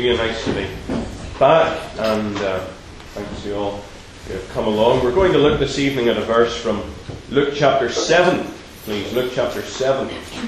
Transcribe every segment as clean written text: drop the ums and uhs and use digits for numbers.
you. Nice to be back, and thanks to you all who have come along. We're going to look this evening at a verse from Luke chapter 7. Please, Luke chapter 7.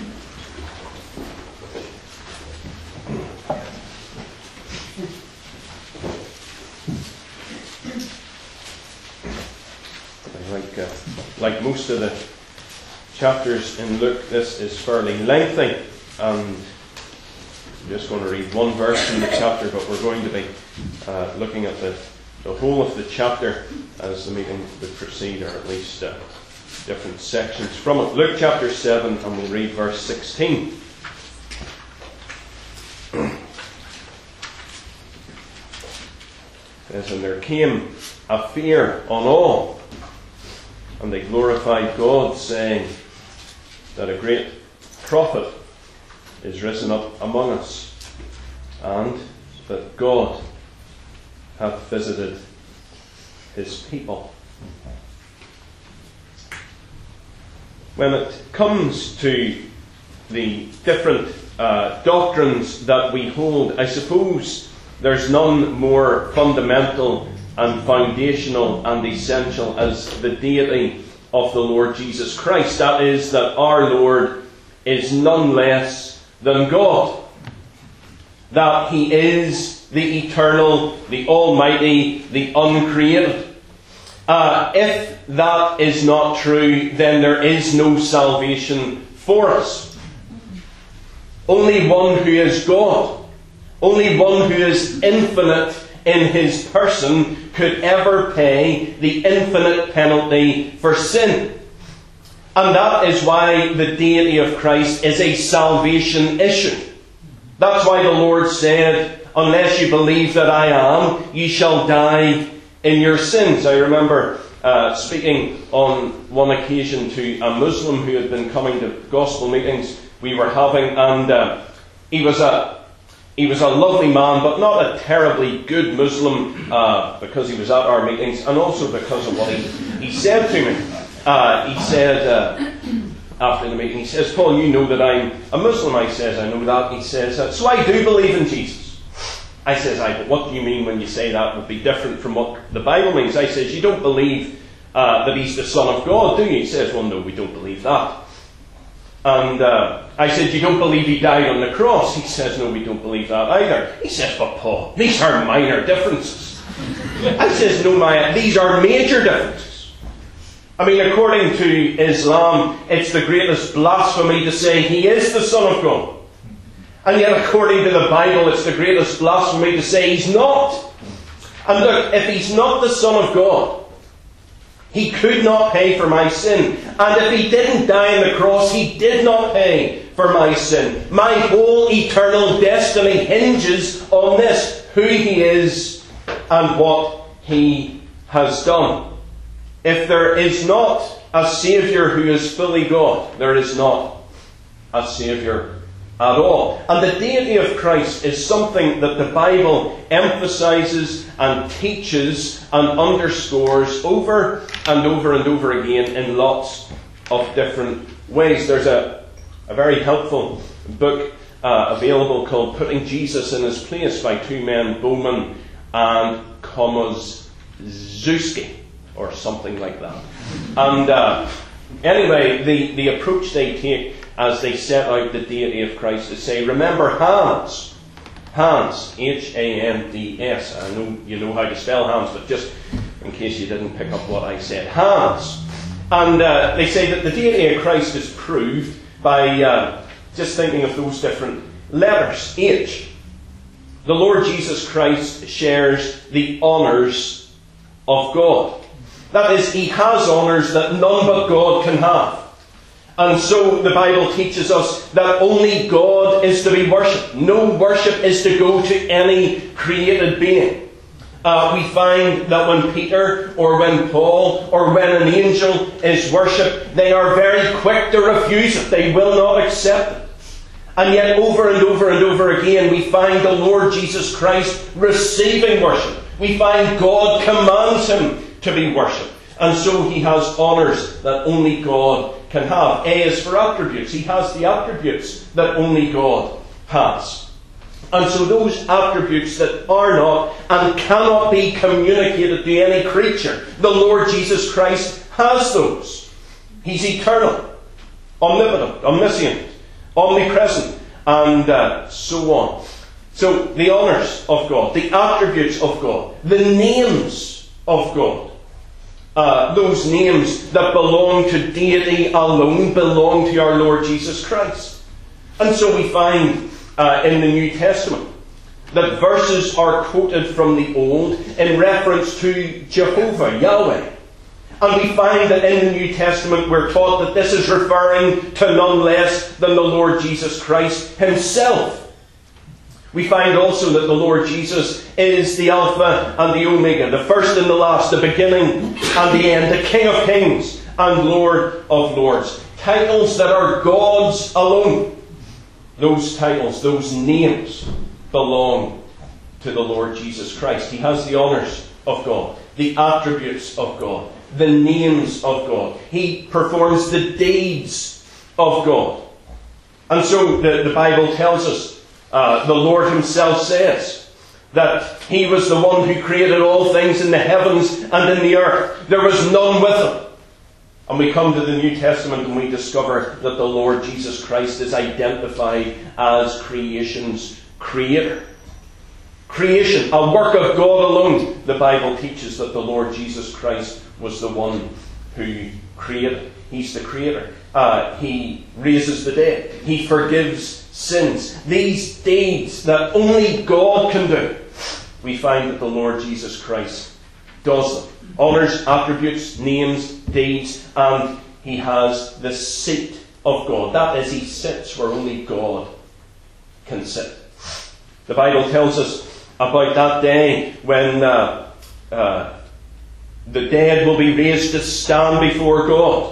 Like most of the chapters in Luke, this is fairly lengthy, and I'm just going to read one verse in the chapter, but we're going to be looking at the whole of the chapter as the meeting would proceed, or at least different sections from it. Luke chapter 7, and we'll read verse 16. It says, "And there came a fear on all, and they glorified God, saying that a great prophet is risen up among us, and that God hath visited his people." When it comes to the different doctrines that we hold, I suppose there's none more fundamental and foundational and essential as the deity of the Lord Jesus Christ. That is, that our Lord is none less than God. That He is the eternal, the almighty, the uncreated. If that is not true, then there is no salvation for us. Only one who is God, only one who is infinite in His person, could ever pay the infinite penalty for sin. And that is why the deity of Christ is a salvation issue. That's why the Lord said, "Unless you believe that I am, you shall die in your sins." I remember speaking on one occasion to a Muslim who had been coming to gospel meetings we were having, and he was a lovely man, but not a terribly good Muslim, because he was at our meetings, and also because of what he said to me. He said, after the meeting, he says, "Paul, you know that I'm a Muslim." I says, "I know that." He says, "So I do believe in Jesus." I says, "But what do you mean when you say that would be different from what the Bible means?" I says, "You don't believe that He's the Son of God, do you?" He says, "Well, no, we don't believe that." And I said, "You don't believe He died on the cross?" He says, "No, we don't believe that either." He says, "But Paul, these are minor differences." I says, "No, Maya, these are major differences. I mean, according to Islam, it's the greatest blasphemy to say He is the Son of God. And yet, according to the Bible, it's the greatest blasphemy to say He's not. And look, if He's not the Son of God, He could not pay for my sin. And if He didn't die on the cross, He did not pay for my sin. My whole eternal destiny hinges on this: who He is and what He has done. If there is not a Saviour who is fully God, there is not a Saviour at all. And the deity of Christ is something that the Bible emphasises and teaches and underscores over and over and over again in lots of different ways. There's a very helpful book available called "Putting Jesus in His Place" by two men, Bowman and Komozewski, or something like that. And anyway, the approach they take as they set out the deity of Christ is say, remember Hans, H-A-N-D-S. I know you know how to spell Hans, but just in case you didn't pick up what I said, Hans. And they say that the deity of Christ is proved by just thinking of those different letters. H. The Lord Jesus Christ shares the honours of God. That is, He has honours that none but God can have. And so the Bible teaches us that only God is to be worshipped. No worship is to go to any created being. We find that when Peter or when Paul or when an angel is worshipped, they are very quick to refuse it. They will not accept it. And yet over and over and over again we find the Lord Jesus Christ receiving worship. We find God commands Him to be worshipped. And so He has honours that only God can have. A is for attributes. He has the attributes that only God has. And so those attributes that are not and cannot be communicated to any creature, the Lord Jesus Christ has those. He's eternal, omnipotent, omniscient, omnipresent, and so on. So the honours of God, the attributes of God, the names of God, those names that belong to deity alone belong to our Lord Jesus Christ. And so we find in the New Testament that verses are quoted from the Old in reference to Jehovah, Yahweh. And we find that in the New Testament we're taught that this is referring to none less than the Lord Jesus Christ himself. We find also that the Lord Jesus is the Alpha and the Omega, the first and the last, the beginning and the end, the King of Kings and Lord of Lords. Titles that are God's alone. Those titles, those names, belong to the Lord Jesus Christ. He has the honours of God, the attributes of God, the names of God. He performs the deeds of God. And so the Bible tells us, the Lord himself says, that he was the one who created all things in the heavens and in the earth. There was none with him. And we come to the New Testament and we discover that the Lord Jesus Christ is identified as creation's creator. Creation, a work of God alone. The Bible teaches that the Lord Jesus Christ was the one who created. He's the creator. He raises the dead. He forgives sins. These deeds that only God can do, we find that the Lord Jesus Christ does them. Honours, attributes, names, deeds, and he has the seat of God. That is, he sits where only God can sit. The Bible tells us about that day when the dead will be raised to stand before God.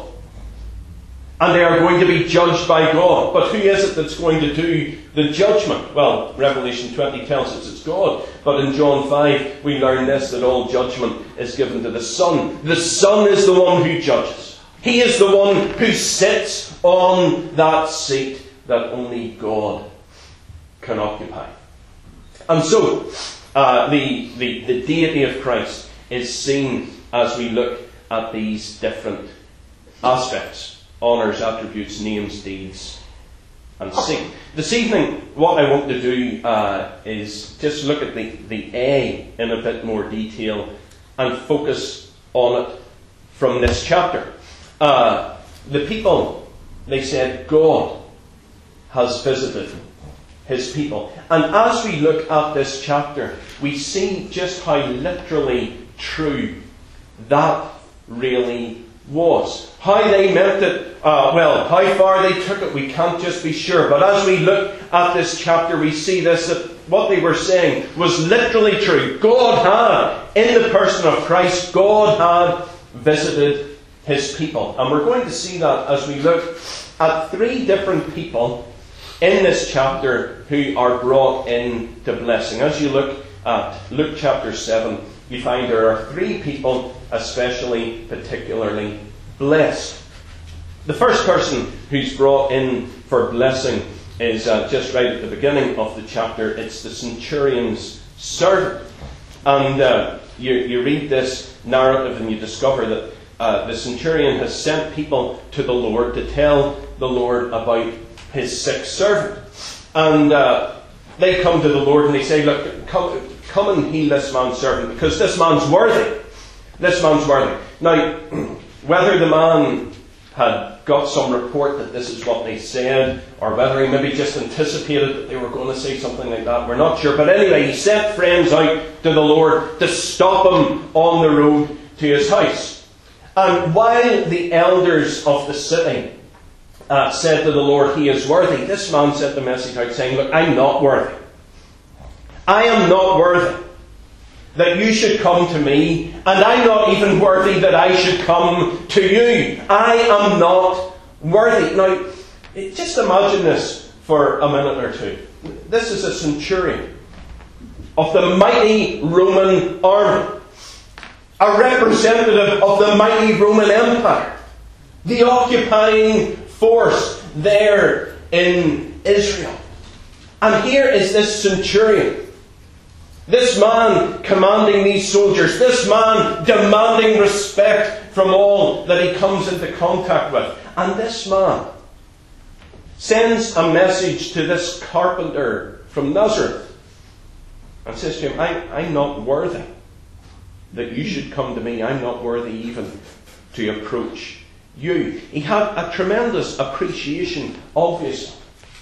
And they are going to be judged by God. But who is it that's going to do the judgment? Well, Revelation 20 tells us it's God. But in John 5 we learn this, that all judgment is given to the Son. The Son is the one who judges. He is the one who sits on that seat that only God can occupy. And so, the deity of Christ is seen as we look at these different aspects. Honours, attributes, names, deeds, and seat. This evening, what I want to do is just look at the A in a bit more detail and focus on it from this chapter. The people, they said, God has visited his people. And as we look at this chapter, we see just how literally true that really was. How they meant it, how far they took it, we can't just be sure. But as we look at this chapter, we see this, that what they were saying was literally true. God had, in the person of Christ, God had visited his people. And we're going to see that as we look at three different people in this chapter who are brought into blessing. As you look at Luke chapter 7, you find there are three people especially, particularly blessed. The first person who's brought in for blessing is just right at the beginning of the chapter. It's the centurion's servant. And you read this narrative and you discover that the centurion has sent people to the Lord to tell the Lord about his sick servant. And they come to the Lord and they say, look, come and heal this man's servant, because this man's worthy. This man's worthy. Now, whether the man had got some report that this is what they said, or whether he maybe just anticipated that they were going to say something like that, we're not sure. But anyway, he sent friends out to the Lord to stop him on the road to his house. And while the elders of the city said to the Lord, he is worthy, this man sent the message out saying, look, I'm not worthy. I am not worthy that you should come to me, and I'm not even worthy that I should come to you. I am not worthy. Now, just imagine this for a minute or two. This is a centurion of the mighty Roman army, a representative of the mighty Roman Empire, the occupying force there in Israel. And here is this centurion. This man commanding these soldiers. This man demanding respect from all that he comes into contact with. And this man sends a message to this carpenter from Nazareth and says to him, I'm not worthy that you should come to me. I'm not worthy even to approach you. He had a tremendous appreciation, obviously,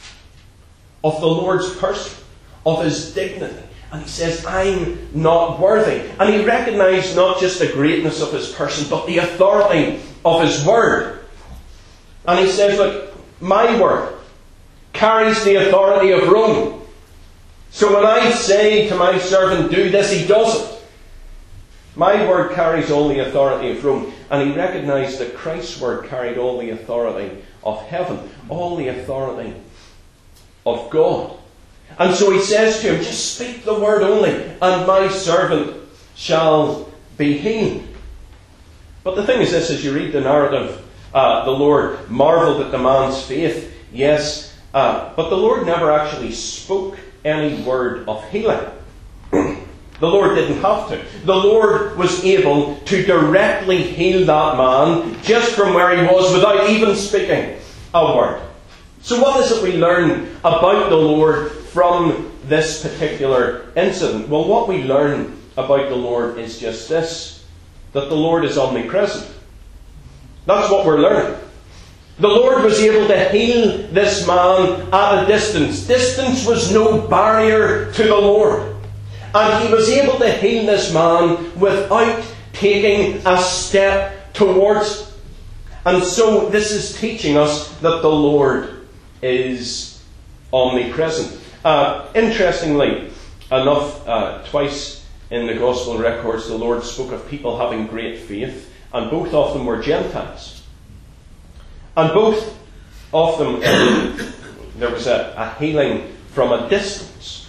of the Lord's person, of his dignity. And he says, I'm not worthy. And he recognized not just the greatness of his person, but the authority of his word. And he says, look, my word carries the authority of Rome. So when I say to my servant, do this, he does it. My word carries all the authority of Rome. And he recognized that Christ's word carried all the authority of heaven, all the authority of God. And so he says to him, just speak the word only, and my servant shall be healed. But the thing is this, as you read the narrative, the Lord marvelled at the man's faith, yes, but the Lord never actually spoke any word of healing. The Lord didn't have to. The Lord was able to directly heal that man just from where he was without even speaking a word. So what is it we learn about the Lord from this particular incident? Well, what we learn about the Lord is just this, that the Lord is omnipresent. That's what we're learning. The Lord was able to heal this man at a distance. Distance was no barrier to the Lord. And he was able to heal this man without taking a step towards him. And so this is teaching us that the Lord is omnipresent. Interestingly enough, twice in the Gospel records the Lord spoke of people having great faith, and both of them were Gentiles. And both of them, there was a healing from a distance.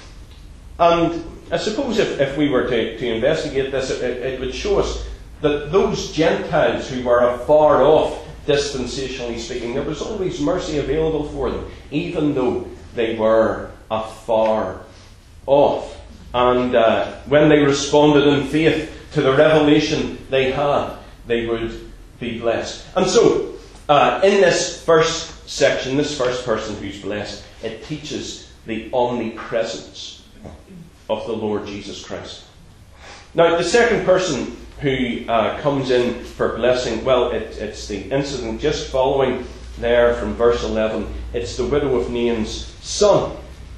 And I suppose if we were to investigate this, it would show us that those Gentiles who were afar off, dispensationally speaking, there was always mercy available for them, even though they were afar off. And when they responded in faith to the revelation they had, they would be blessed. And so, in this first section, this first person who's blessed, it teaches the omnipresence of the Lord Jesus Christ. Now, the second person who comes in for blessing, well, it's the incident just following there from verse 11. It's the widow of Nain's son.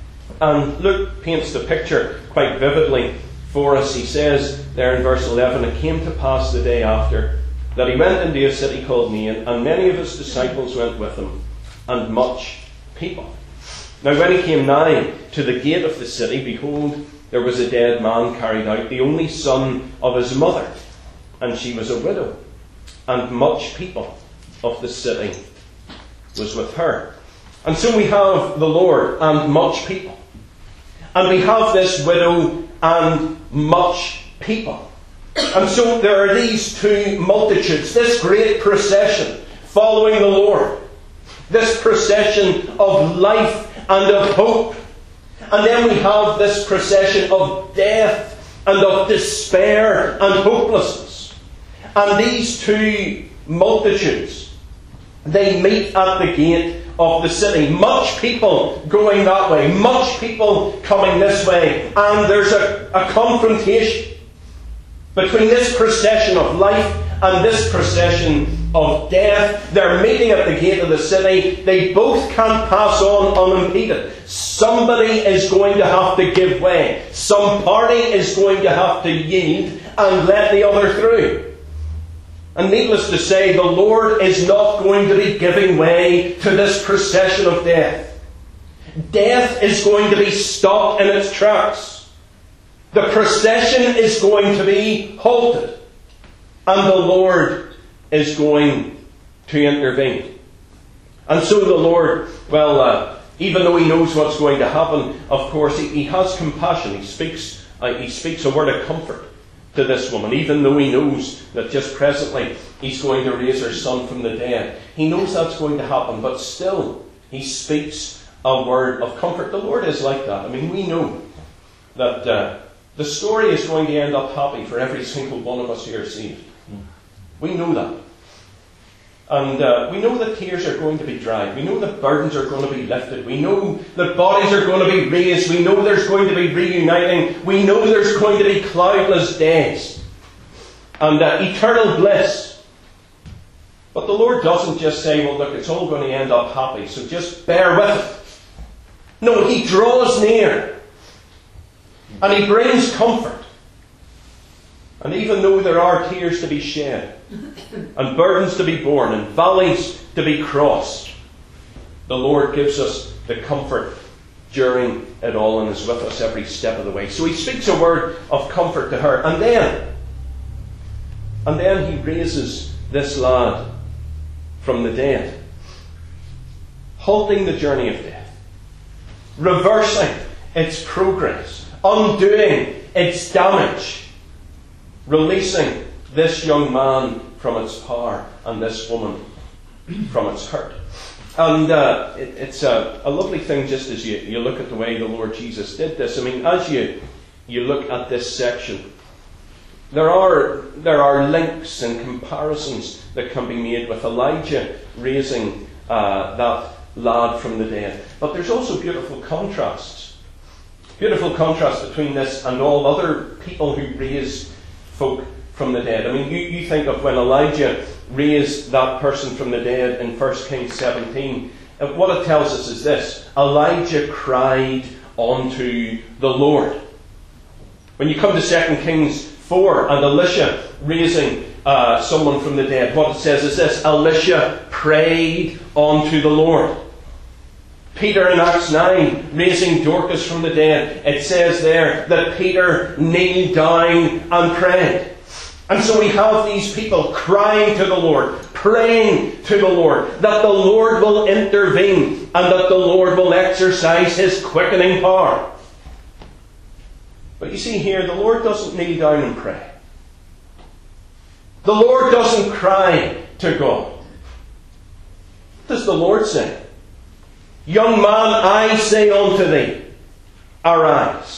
And Luke paints the picture quite vividly for us. He says there in verse 11, it came to pass the day after that he went into a city called Nain, and many of his disciples went with him, and much people. Now when he came nigh to the gate of the city, behold, there was a dead man carried out, the only son of his mother, and she was a widow, and much people of the city was with her. And so we have the Lord and much people. And we have this widow and much people. And so there are these two multitudes, this great procession following the Lord. This procession of life and of hope. And then we have this procession of death and of despair and hopelessness. And these two multitudes, they meet at the gate of the city. Much people going that way, much people coming this way. And there's a confrontation between this procession of life and this procession of death. They're meeting at the gate of the city. They both can't pass on unimpeded. Somebody is going to have to give way. Some party is going to have to yield and let the other through. And needless to say, the Lord is not going to be giving way to this procession of death. Death is going to be stopped in its tracks. The procession is going to be halted. And the Lord is going to intervene. And so the Lord, even though He knows what's going to happen, of course, He has compassion. He speaks a word of comfort to this woman, even though He knows that just presently He's going to raise her son from the dead. He knows that's going to happen, but still He speaks a word of comfort. The Lord is like that. I mean, we know that the story is going to end up happy for every single one of us who are saved. We know that. And we know that tears are going to be dried. We know that burdens are going to be lifted. We know that bodies are going to be raised. We know there's going to be reuniting. We know there's going to be cloudless days. And eternal bliss. But the Lord doesn't just say, well, look, it's all going to end up happy, so just bear with it. No, He draws near. And He brings comfort. And even though there are tears to be shed, and burdens to be borne, and valleys to be crossed, the Lord gives us the comfort during it all and is with us every step of the way. So He speaks a word of comfort to her. And then He raises this lad from the dead, halting the journey of death, reversing its progress, undoing its damage, releasing this young man from its power and this woman from its hurt. And it's a lovely thing just as you look at the way the Lord Jesus did this. I mean, as you look at this section, there are links and comparisons that can be made with Elijah raising that lad from the dead. But there's also beautiful contrasts. Beautiful contrast between this and all other people who raise folk from the dead. I mean, you think of when Elijah raised that person from the dead in 1 Kings 17. What it tells us is this: Elijah cried unto the Lord. When you come to 2 Kings 4 and Elisha raising someone from the dead, what it says is this: Elisha prayed unto the Lord. Peter in Acts 9 raising Dorcas from the dead, it says there that Peter kneeled down and prayed. And so we have these people crying to the Lord, praying to the Lord, that the Lord will intervene and that the Lord will exercise His quickening power. But you see here, the Lord doesn't kneel down and pray. The Lord doesn't cry to God. What does the Lord say? Young man, I say unto thee, arise.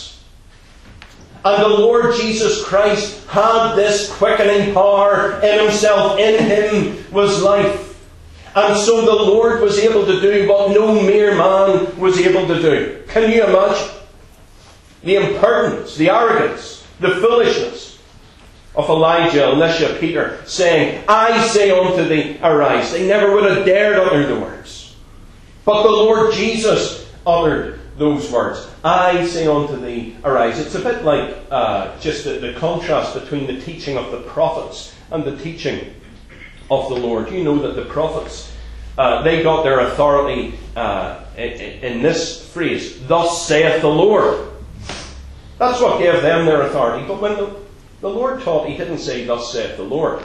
And the Lord Jesus Christ had this quickening power in Himself. In Him was life. And so the Lord was able to do what no mere man was able to do. Can you imagine the impertinence, the arrogance, the foolishness of Elijah, Elisha, Peter, saying, I say unto thee, arise. They never would have dared utter the words. But the Lord Jesus uttered those words. I say unto thee, arise. It's a bit like just the contrast between the teaching of the prophets and the teaching of the Lord. You know that the prophets, they got their authority in this phrase, thus saith the Lord. That's what gave them their authority. But when the Lord taught, He didn't say, thus saith the Lord.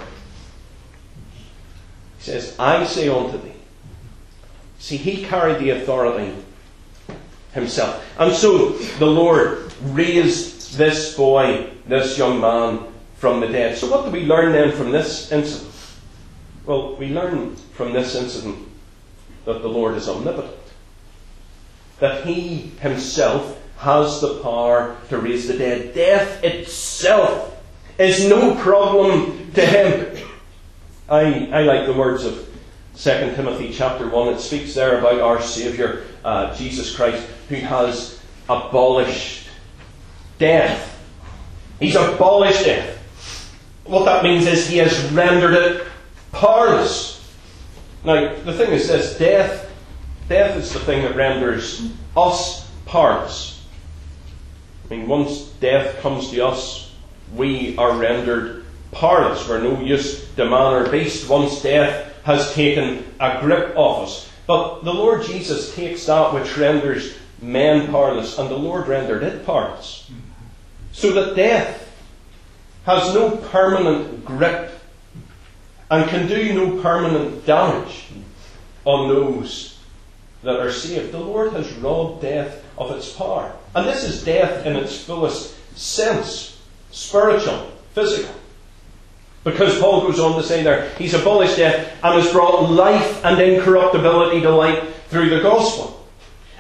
He says, I say unto thee. See, He carried the authority Himself. And so the Lord raised this boy, this young man, from the dead. So what do we learn then from this incident? Well, we learn from this incident that the Lord is omnipotent. That He Himself has the power to raise the dead. Death itself is no problem to Him. I like the words of 2 Timothy chapter 1. It speaks there about our Saviour, Jesus Christ, who has abolished death. He's abolished death. What that means is He has rendered it powerless. Now, the thing is this: death is the thing that renders us powerless. I mean, once death comes to us, we are rendered powerless. We're no use to man or beast once death has taken a grip of us. But the Lord Jesus takes that which renders men powerless, and the Lord rendered it powerless. So that death has no permanent grip and can do no permanent damage on those that are saved. The Lord has robbed death of its power. And this is death in its fullest sense. Spiritual, physical. Because Paul goes on to say there, He's abolished death and has brought life and incorruptibility to light through the gospel.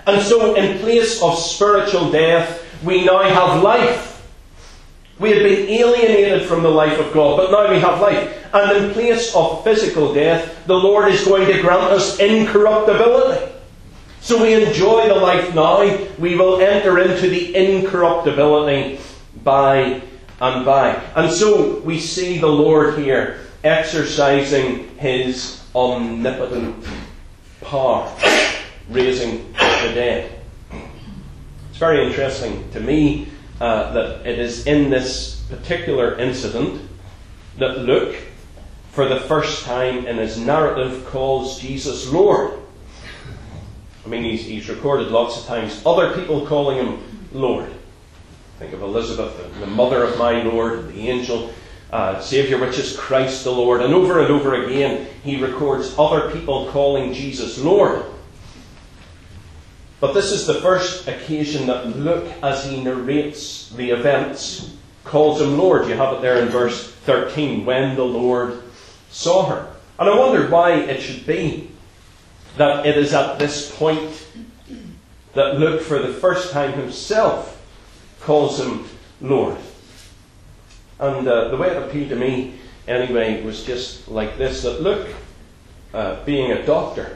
And so in place of spiritual death, we now have life. We had been alienated from the life of God, but now we have life. And in place of physical death, the Lord is going to grant us incorruptibility. So we enjoy the life now. We will enter into the incorruptibility by and by. And so we see the Lord here exercising His omnipotent power, raising the dead. It's very interesting to me that it is in this particular incident that Luke, for the first time in his narrative, calls Jesus Lord. I mean, he's recorded lots of times other people calling him Lord. Think of Elizabeth, the mother of my Lord, the angel, Saviour, which is Christ the Lord. And over again, he records other people calling Jesus Lord. But this is the first occasion that Luke, as he narrates the events, calls him Lord. You have it there in verse 13, when the Lord saw her. And I wonder why it should be that it is at this point that Luke, for the first time himself, calls him Lord. And the way it appealed to me, anyway, was just like this, that Luke, being a doctor,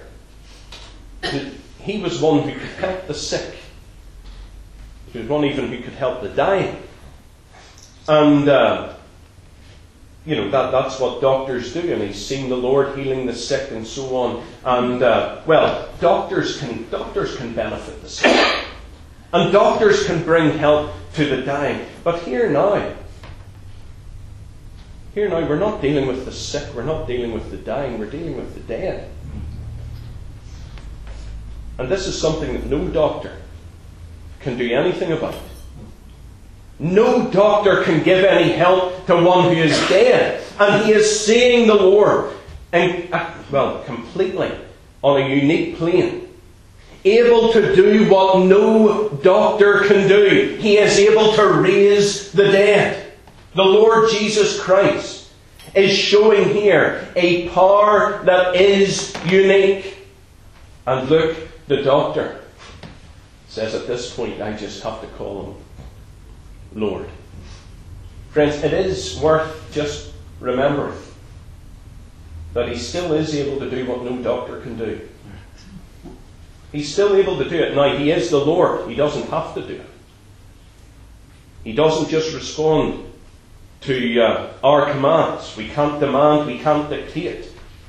he was one who could help the sick. He was one even who could help the dying. And, that's what doctors do. And he's seen the Lord healing the sick and so on. And, doctors can benefit the sick. And doctors can bring help to the dying. But here now, we're not dealing with the sick. We're not dealing with the dying. We're dealing with the dead. And this is something that no doctor can do anything about. No doctor can give any help to one who is dead. And he is seeing the Lord, completely on a unique plane. Able to do what no doctor can do. He is able to raise the dead. The Lord Jesus Christ is showing here a power that is unique. And look, the doctor says at this point, I just have to call him Lord. Friends, it is worth just remembering that he still is able to do what no doctor can do. He's still able to do it. Now, he is the Lord. He doesn't have to do it. He doesn't just respond to our commands. We can't demand, we can't dictate.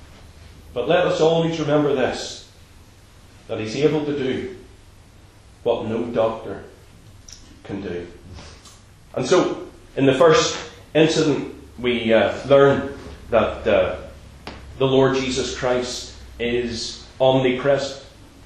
But let us always remember this, that he's able to do what no doctor can do. And so, in the first incident, we learn that the Lord Jesus Christ is omnipresent.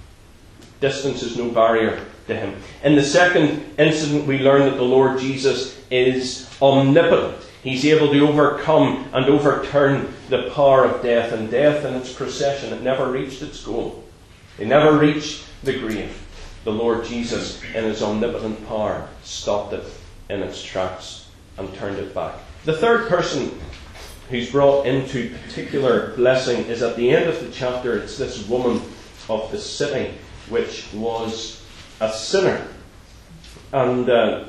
Distance is no barrier to him. In the second incident, we learn that the Lord Jesus is omnipotent. He's able to overcome and overturn the power of death. And death in its procession, it never reached its goal. It never reached the grave. The Lord Jesus, in his omnipotent power, stopped it in its tracks and turned it back. The third person who's brought into particular blessing is at the end of the chapter. It's this woman of the city, which was a sinner. And the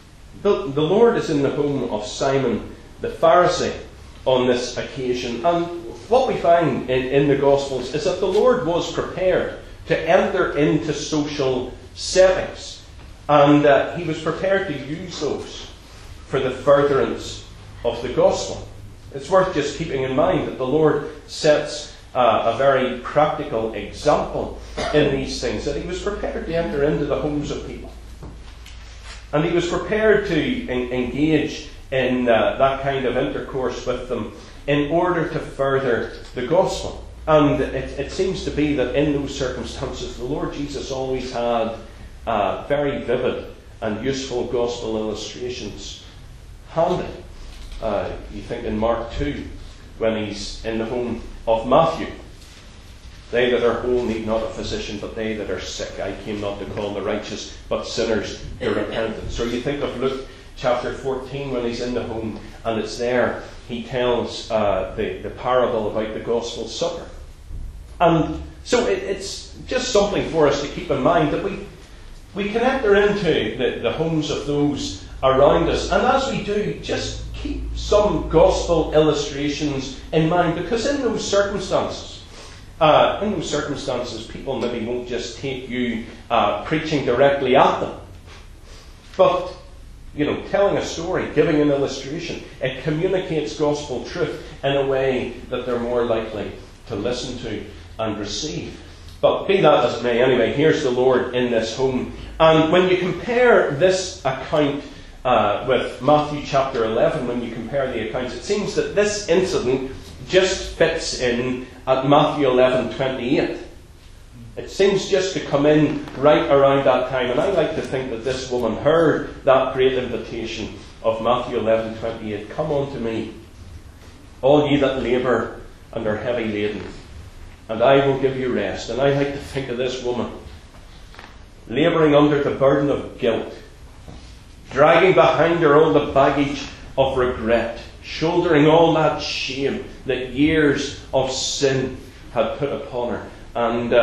Lord is in the home of Simon the Pharisee on this occasion. And what we find in the Gospels is that the Lord was prepared to enter into social settings. And he was prepared to use those for the furtherance of the gospel. It's worth just keeping in mind that the Lord sets a very practical example in these things, that he was prepared to enter into the homes of people. And he was prepared to engage in that kind of intercourse with them in order to further the gospel. And it seems to be that in those circumstances, the Lord Jesus always had very vivid and useful gospel illustrations handy. You think in Mark 2, when he's in the home of Matthew. They that are whole need not a physician, but they that are sick. I came not to call the righteous, but sinners to repentance. Or you think of Luke chapter 14, when he's in the home, and it's there he tells the parable about the gospel supper. And so it's just something for us to keep in mind, that we can enter into the homes of those around us. And as we do, just keep some gospel illustrations in mind, because in those circumstances, people maybe won't just take you preaching directly at them. But, telling a story, giving an illustration, it communicates gospel truth in a way that they're more likely to listen to and receive. But be that as it may, anyway, here's the Lord in this home. And when you compare this account with Matthew chapter 11, when you compare the accounts, it seems that this incident just fits in at Matthew 11:28. It seems just to come in right around that time. And I like to think that this woman heard that great invitation of Matthew 11:28. Come unto me, all ye that labour and are heavy laden, and I will give you rest. And I like to think of this woman labouring under the burden of guilt, dragging behind her all the baggage of regret, shouldering all that shame that years of sin had put upon her. And,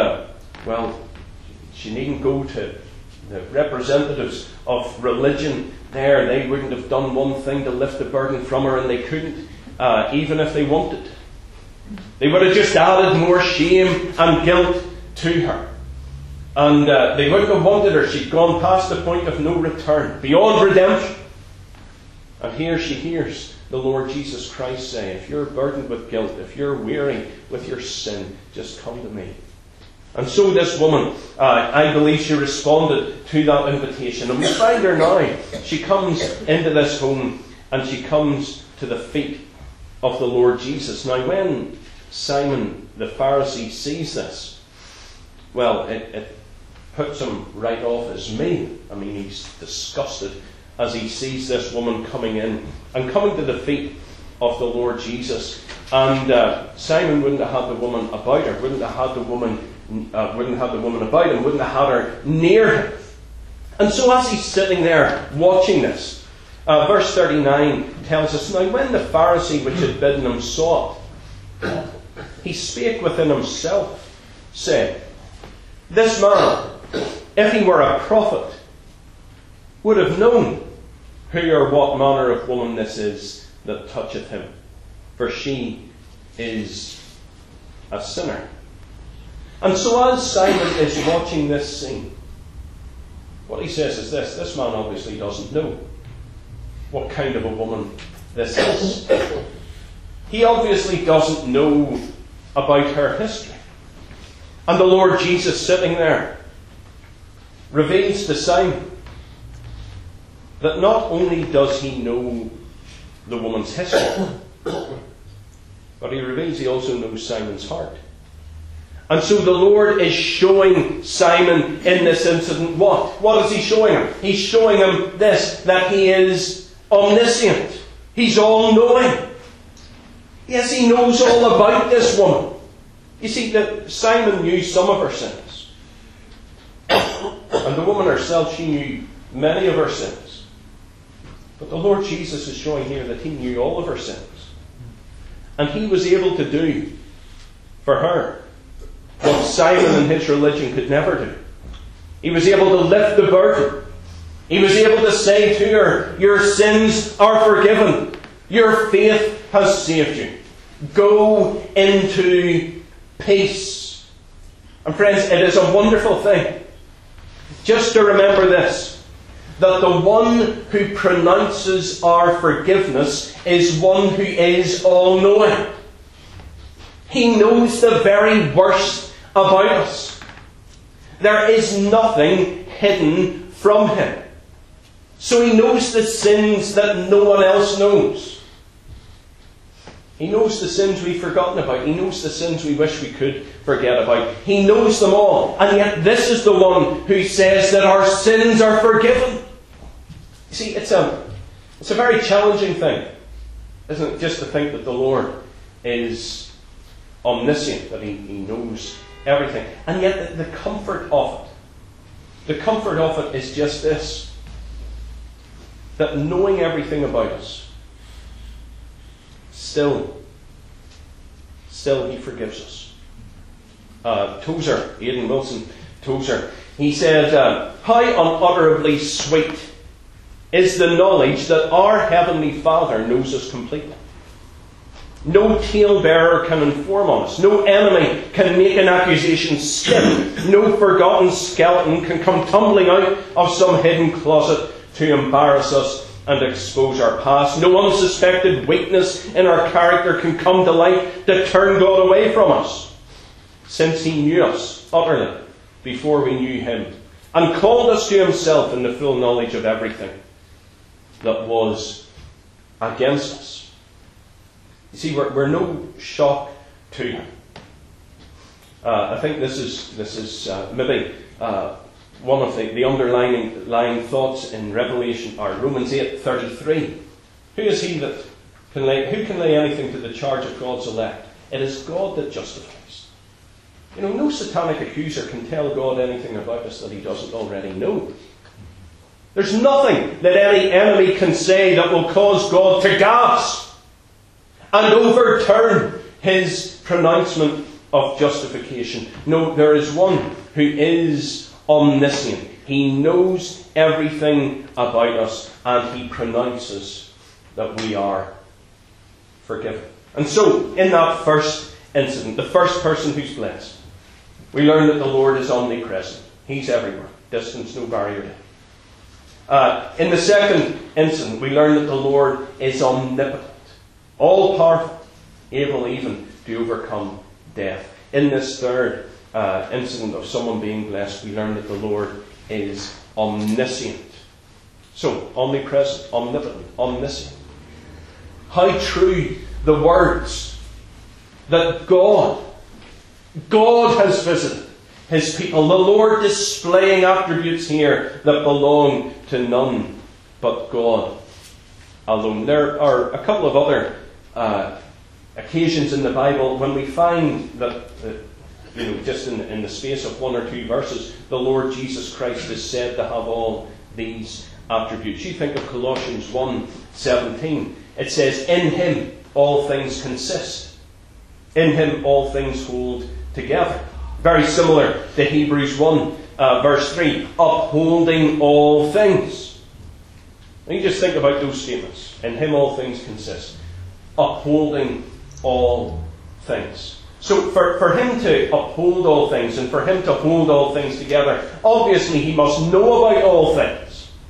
she needn't go to the representatives of religion there. They wouldn't have done one thing to lift the burden from her, and they couldn't, even if they wanted. They would have just added more shame and guilt to her. And they wouldn't have wanted her. She'd gone past the point of no return, beyond redemption. And here she hears the Lord Jesus Christ say, if you're burdened with guilt, if you're weary with your sin, just come to me. And so this woman, I believe she responded to that invitation. And we find her now. She comes into this home and she comes to the feet of the Lord Jesus. Now when Simon the Pharisee sees this, well, it puts him right off his meal. I mean, he's disgusted as he sees this woman coming in and coming to the feet of the Lord Jesus. And Simon wouldn't have had the woman about her, wouldn't have had the woman about him, wouldn't have had her near him. And so as he's sitting there watching this, verse 39 tells us, now when the Pharisee which had bidden him saw it, he spake within himself, saying, this man, if he were a prophet, would have known who or what manner of woman this is that toucheth him, for she is a sinner. And so as Simon is watching this scene, what he says is this man obviously doesn't know what kind of a woman this is. He obviously doesn't know about her history. And the Lord Jesus sitting there reveals to Simon that not only does he know the woman's history, but he reveals he also knows Simon's heart. And so the Lord is showing Simon in this incident what? What is he showing him? He's showing him this, that he is omniscient. He's all-knowing. Yes, he knows all about this woman. You see, that Simon knew some of her sins. And the woman herself, she knew many of her sins. But the Lord Jesus is showing here that he knew all of her sins. And he was able to do for her what Simon and his religion could never do. He was able to lift the burden. He was able to say to her, your sins are forgiven. Your faith has saved you. Go into peace. And friends, it is a wonderful thing just to remember this, that the one who pronounces our forgiveness is one who is all-knowing. He knows the very worst about us. There is nothing hidden from him. So he knows the sins that no one else knows. He knows the sins we've forgotten about. He knows the sins we wish we could forget about. He knows them all. And yet this is the one who says that our sins are forgiven. You see, it's a very challenging thing, isn't it? Just to think that the Lord is omniscient, that he knows everything. And yet the comfort of it is just this, that knowing everything about us, still he forgives us. Tozer, Aidan Wilson Tozer. He said, how unutterably sweet is the knowledge that our Heavenly Father knows us completely. No talebearer can inform on us. No enemy can make an accusation stick. No forgotten skeleton can come tumbling out of some hidden closet to embarrass us and expose our past. No unsuspected weakness in our character can come to light to turn God away from us, since He knew us utterly before we knew Him, and called us to Himself in the full knowledge of everything that was against us. You see, we're no shock to Him. I think this is maybe one of the underlying thoughts in Revelation, or Romans 8:33. Who is he that can lay anything to the charge of God's elect? It is God that justifies. No satanic accuser can tell God anything about us that He doesn't already know. There's nothing that any enemy can say that will cause God to gasp and overturn His pronouncement of justification. No, there is one who is omniscient. He knows everything about us, and He pronounces that we are forgiven. And so, in that first incident, the first person who's blessed, we learn that the Lord is omnipresent. He's everywhere. Distance, no barrier to Him. In the second incident, we learn that the Lord is omnipotent, all-powerful, able even to overcome death. In this third incident of someone being blessed, we learn that the Lord is omniscient. So, omnipresent, omnipotent, omniscient. How true the words that God has visited His people. The Lord displaying attributes here that belong to none but God alone. There are a couple of other occasions in the Bible when we find that, just in the space of one or two verses, the Lord Jesus Christ is said to have all these attributes. You think of Colossians 1:17. It says, in Him all things consist. In Him all things hold together. Very similar to Hebrews 1 verse 3. Upholding all things. And you just think about those statements. In Him all things consist. Upholding all things. So for Him to uphold all things and for Him to hold all things together, obviously He must know about all things.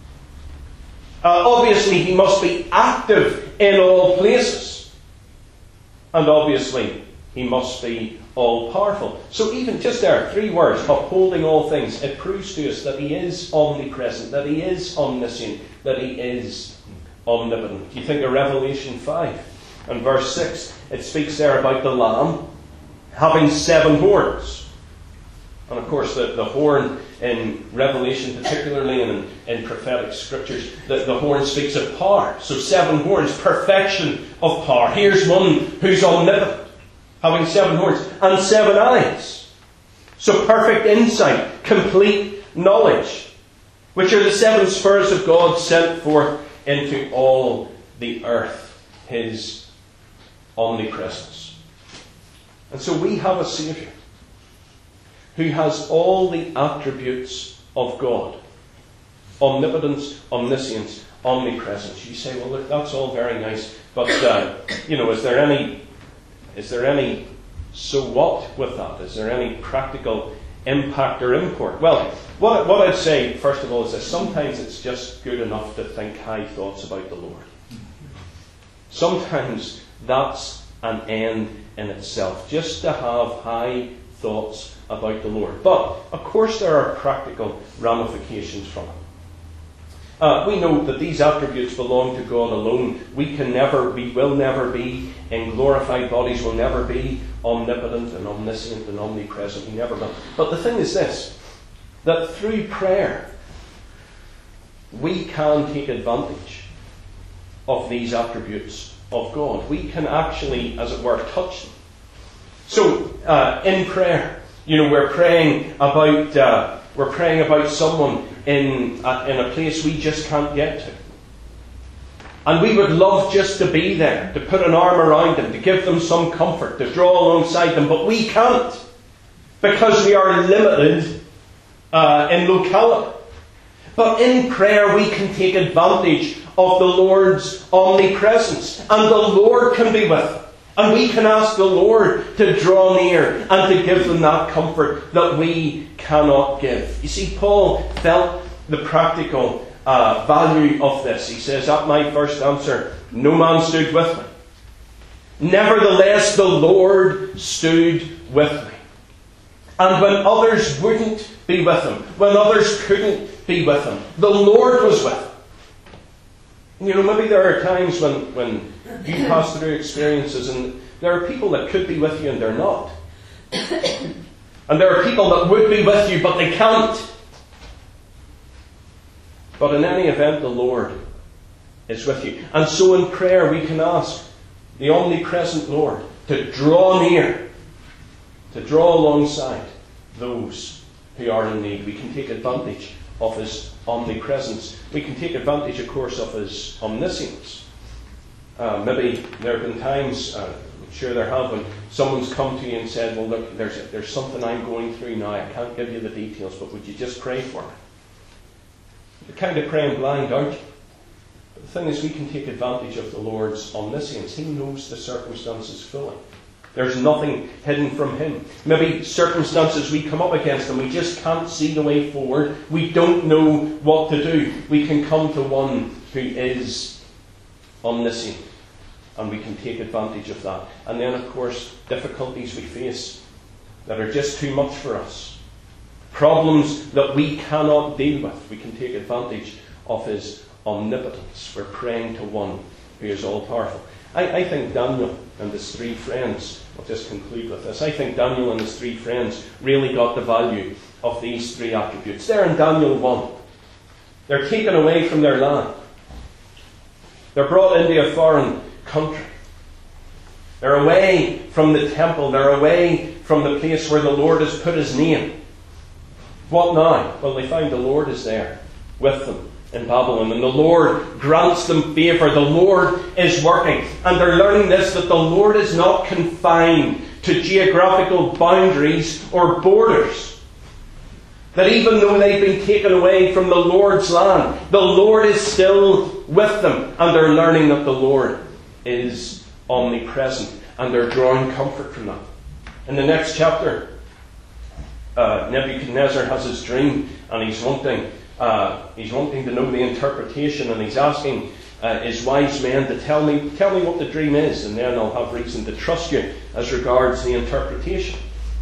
Obviously He must be active in all places. And obviously He must be all-powerful. So even just there, 3 words, upholding all things, it proves to us that He is omnipresent, that He is omniscient, that He is omnipotent. You think of Revelation 5 and verse 6. It speaks there about the Lamb having 7 horns. And of course the horn in Revelation particularly, and in prophetic scriptures, the horn speaks of power. So 7 horns, perfection of power. Here's one who's omnipotent, having 7 horns and 7 eyes. So perfect insight, complete knowledge, which are the 7 spurs of God sent forth into all the earth, His omnipresence. And so we have a Saviour who has all the attributes of God. Omnipotence, omniscience, omnipresence. You say, well, that's all very nice, but is there any so what with that? Is there any practical impact or import? Well, what I'd say, first of all, is that sometimes it's just good enough to think high thoughts about the Lord. Sometimes that's an end in itself, just to have high thoughts about the Lord. But, of course, there are practical ramifications from it. We know that these attributes belong to God alone. We will never be, in glorified bodies, will never be omnipotent and omniscient and omnipresent. We never will. But the thing is this, that through prayer, we can take advantage of these attributes of God. We can actually, as it were, touch them. So, in prayer, we're praying about someone in a place we just can't get to. And we would love just to be there, to put an arm around them, to give them some comfort, to draw alongside them, but we can't. because we are limited in locality. But in prayer we can take advantage of the Lord's omnipresence, and the Lord can be with them. And we can ask the Lord to draw near and to give them that comfort that we cannot give. You see, Paul felt the practical value of this. He says, at my first answer, no man stood with me. Nevertheless, the Lord stood with me. And when others wouldn't be with him, when others couldn't be with him, the Lord was with him. You know, maybe there are times when you pass through experiences and there are people that could be with you and they're not. And there are people that would be with you but they can't. But in any event, the Lord is with you. And so in prayer we can ask the omnipresent Lord to draw near, to draw alongside those who are in need. We can take advantage of His omnipresence. We can take advantage, of course, of His omniscience. Maybe there have been times, I'm sure there have, when someone's come to you and said, well, look, there's something I'm going through now. I can't give you the details, but would you just pray for me? You're kind of praying blind, aren't you? But the thing is, we can take advantage of the Lord's omniscience. He knows the circumstances fully. There's nothing hidden from Him. Maybe circumstances we come up against and we just can't see the way forward. We don't know what to do. We can come to one who is omniscient, and we can take advantage of that. And then, of course, difficulties we face that are just too much for us. Problems that we cannot deal with. We can take advantage of His omnipotence. We're praying to one who is all-powerful. I think Daniel and his three friends, I'll just conclude with this, I think Daniel and his three friends really got the value of these three attributes. They're in Daniel 1. They're taken away from their land. They're brought into a foreign country. They're away from the temple. They're away from the place where the Lord has put His name. What now? Well, they find the Lord is there with them in Babylon, and the Lord grants them favour. The Lord is working, and they're learning this, that the Lord is not confined to geographical boundaries or borders. That even though they've been taken away from the Lord's land, the Lord is still with them, and they're learning that the Lord is omnipresent, and they're drawing comfort from that. In the next chapter, Nebuchadnezzar has his dream, and he's wanting to know the interpretation, and he's asking his wise men to tell me what the dream is, and then I'll have reason to trust you as regards the interpretation.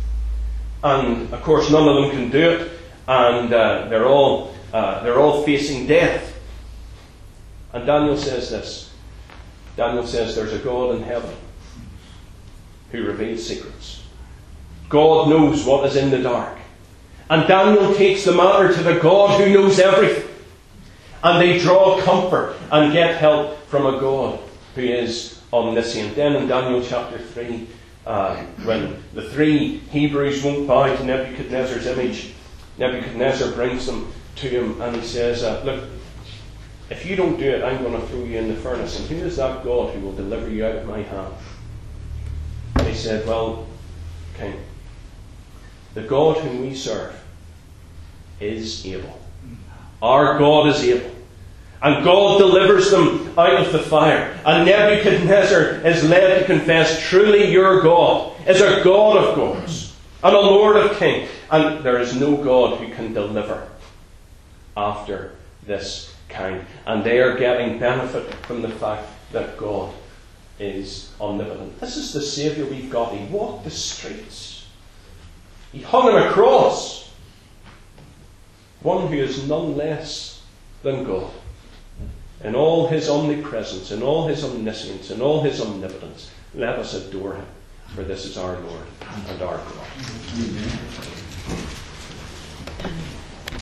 And of course, none of them can do it, and they're all facing death. And Daniel says this. Daniel says there's a God in heaven who reveals secrets. God knows what is in the dark. And Daniel takes the matter to the God who knows everything. And they draw comfort and get help from a God who is omniscient. Then in Daniel chapter 3, when the three Hebrews won't bow to Nebuchadnezzar's image, Nebuchadnezzar brings them to him and he says, look, if you don't do it, I'm going to throw you in the furnace. And who is that God who will deliver you out of my hand? And he said, well, King, the God whom we serve is able. Our God is able. And God delivers them out of the fire. And Nebuchadnezzar is led to confess, truly your God is a God of gods and a Lord of kings. And there is no God who can deliver after this kind. And they are getting benefit from the fact that God is omnipotent. This is the Saviour we've got. He walked the streets. He hung on a cross. One who is none less than God. In all His omnipresence, in all His omniscience, in all His omnipotence, let us adore Him, for this is our Lord and our God. Amen.